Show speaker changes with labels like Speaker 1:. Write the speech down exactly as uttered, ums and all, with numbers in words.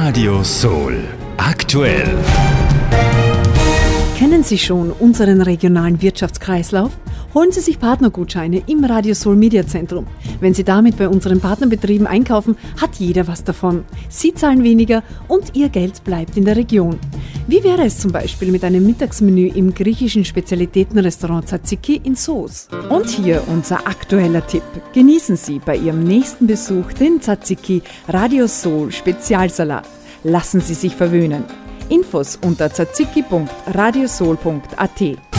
Speaker 1: Radio Soul. Aktuell.
Speaker 2: Kennen Sie schon unseren regionalen Wirtschaftskreislauf? Holen Sie sich Partnergutscheine im Radio Soul Media Zentrum. Wenn Sie damit bei unseren Partnerbetrieben einkaufen, hat jeder was davon. Sie zahlen weniger und Ihr Geld bleibt in der Region. Wie wäre es zum Beispiel mit einem Mittagsmenü im griechischen Spezialitätenrestaurant Tzatziki in Soos? Und hier unser aktueller Tipp. Genießen Sie bei Ihrem nächsten Besuch den Tzatziki Radio Soul Spezialsalat. Lassen Sie sich verwöhnen. Infos unter tzatziki punkt radiosoul punkt at.